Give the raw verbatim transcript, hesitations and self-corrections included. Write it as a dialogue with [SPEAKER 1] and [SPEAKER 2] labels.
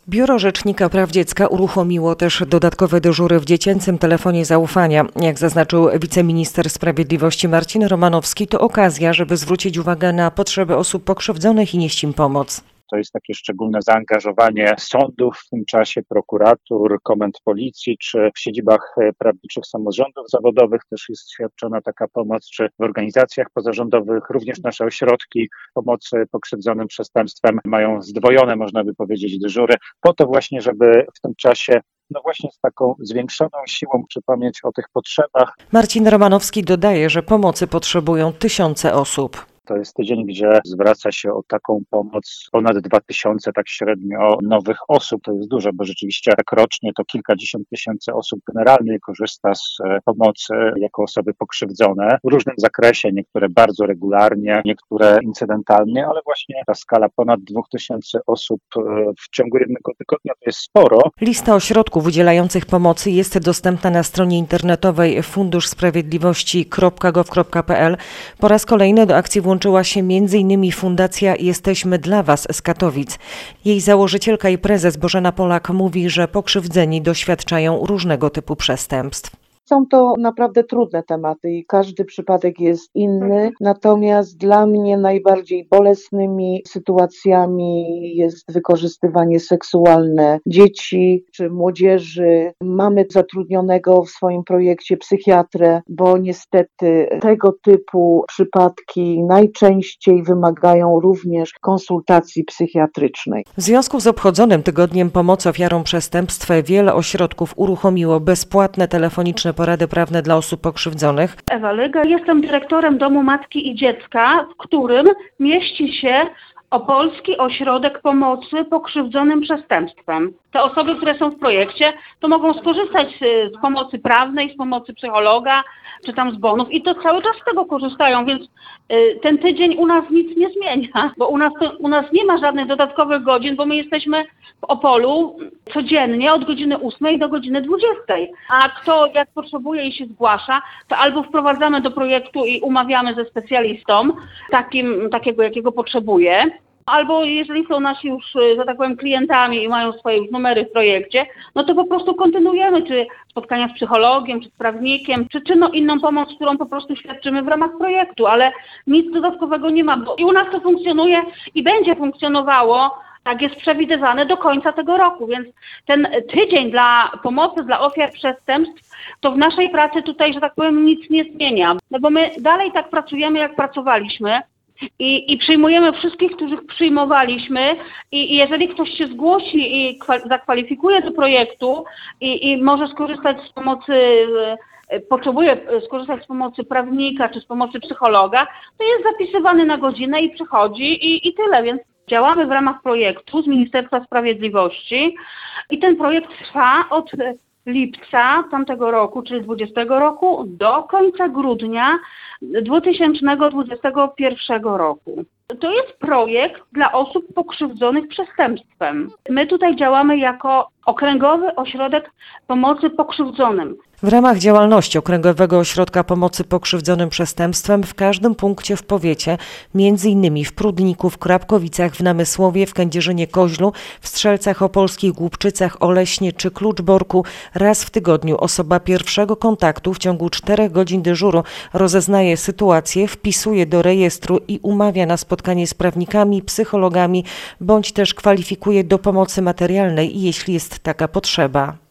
[SPEAKER 1] Biuro Rzecznika Praw Dziecka uruchomiło też dodatkowe dyżury w dziecięcym telefonie zaufania. Jak zaznaczył wiceminister sprawiedliwości Marcin Romanowski, to okazja, żeby zwrócić uwagę na potrzeby osób pokrzywdzonych i nieść im pomoc.
[SPEAKER 2] To jest takie szczególne zaangażowanie sądów w tym czasie, prokuratur, komend policji, czy w siedzibach prawniczych samorządów zawodowych też jest świadczona taka pomoc, czy w organizacjach pozarządowych. Również nasze ośrodki pomocy pokrzywdzonym przestępstwem mają zdwojone, można by powiedzieć, dyżury, po to właśnie, żeby w tym czasie no właśnie z taką zwiększoną siłą przypomnieć o tych potrzebach.
[SPEAKER 1] Marcin Romanowski dodaje, że pomocy potrzebują tysiące osób.
[SPEAKER 2] To jest tydzień, gdzie zwraca się o taką pomoc ponad dwa tysiące tak średnio nowych osób. To jest dużo, bo rzeczywiście tak rocznie to kilkadziesiąt tysięcy osób generalnie korzysta z pomocy jako osoby pokrzywdzone w różnym zakresie, niektóre bardzo regularnie, niektóre incydentalnie, ale właśnie ta skala ponad dwóch tysięcy osób w ciągu jednego tygodnia to jest sporo.
[SPEAKER 1] Lista ośrodków udzielających pomocy jest dostępna na stronie internetowej fundusz sprawiedliwości kropka gov kropka pe el. Po raz kolejny do akcji włączyła się między innymi Fundacja Jesteśmy dla Was z Katowic. Jej założycielka i prezes Bożena Polak mówi, że pokrzywdzeni doświadczają różnego typu przestępstw.
[SPEAKER 3] Są to naprawdę trudne tematy i każdy przypadek jest inny, natomiast dla mnie najbardziej bolesnymi sytuacjami jest wykorzystywanie seksualne dzieci czy młodzieży. Mamy zatrudnionego w swoim projekcie psychiatrę, bo niestety tego typu przypadki najczęściej wymagają również konsultacji psychiatrycznej.
[SPEAKER 1] W związku z obchodzonym Tygodniem Pomocy Ofiarom Przestępstw wiele ośrodków uruchomiło bezpłatne telefoniczne porady prawne dla osób pokrzywdzonych.
[SPEAKER 4] Ewa Lyga, jestem dyrektorem Domu Matki i Dziecka, w którym mieści się Opolski Ośrodek Pomocy Pokrzywdzonym Przestępstwem. Te osoby, które są w projekcie, to mogą skorzystać z, z pomocy prawnej, z pomocy psychologa, czy tam z bonów i to cały czas z tego korzystają, więc y, ten tydzień u nas nic nie zmienia, bo u nas, to, u nas nie ma żadnych dodatkowych godzin, bo my jesteśmy w Opolu codziennie od godziny ósmej do godziny dwudziestej. A kto jak potrzebuje i się zgłasza, to albo wprowadzamy do projektu i umawiamy ze specjalistą, takim, takiego jakiego potrzebuje, albo jeżeli są nasi już, że tak powiem, klientami i mają swoje już numery w projekcie, no to po prostu kontynuujemy, czy spotkania z psychologiem, czy z prawnikiem, czy, czy no inną pomoc, którą po prostu świadczymy w ramach projektu, ale nic dodatkowego nie ma, bo i u nas to funkcjonuje i będzie funkcjonowało, tak jest przewidywane do końca tego roku, więc ten tydzień dla pomocy dla ofiar przestępstw to w naszej pracy tutaj, że tak powiem, nic nie zmienia, no bo my dalej tak pracujemy, jak pracowaliśmy. I, I przyjmujemy wszystkich, których przyjmowaliśmy i, i jeżeli ktoś się zgłosi i kwa, zakwalifikuje do projektu i, i może skorzystać z pomocy, e, potrzebuje skorzystać z pomocy prawnika czy z pomocy psychologa, to jest zapisywany na godzinę i przychodzi i, i tyle, więc działamy w ramach projektu z Ministerstwa Sprawiedliwości i ten projekt trwa od lipca tamtego roku, czyli dwudziestego roku, do końca grudnia dwa tysiące dwudziestego pierwszego roku. To jest projekt dla osób pokrzywdzonych przestępstwem. My tutaj działamy jako Okręgowy Ośrodek Pomocy Pokrzywdzonym.
[SPEAKER 1] W ramach działalności Okręgowego Ośrodka Pomocy Pokrzywdzonym Przestępstwem w każdym punkcie w powiecie, między innymi w Prudniku, w Krapkowicach, w Namysłowie, w Kędzierzynie-Koźlu, w Strzelcach Opolskich, Głubczycach, Oleśnie czy Kluczborku, raz w tygodniu osoba pierwszego kontaktu w ciągu czterech godzin dyżuru rozeznaje sytuację, wpisuje do rejestru i umawia na spotkanie z prawnikami, psychologami, bądź też kwalifikuje do pomocy materialnej, jeśli jest taka potrzeba.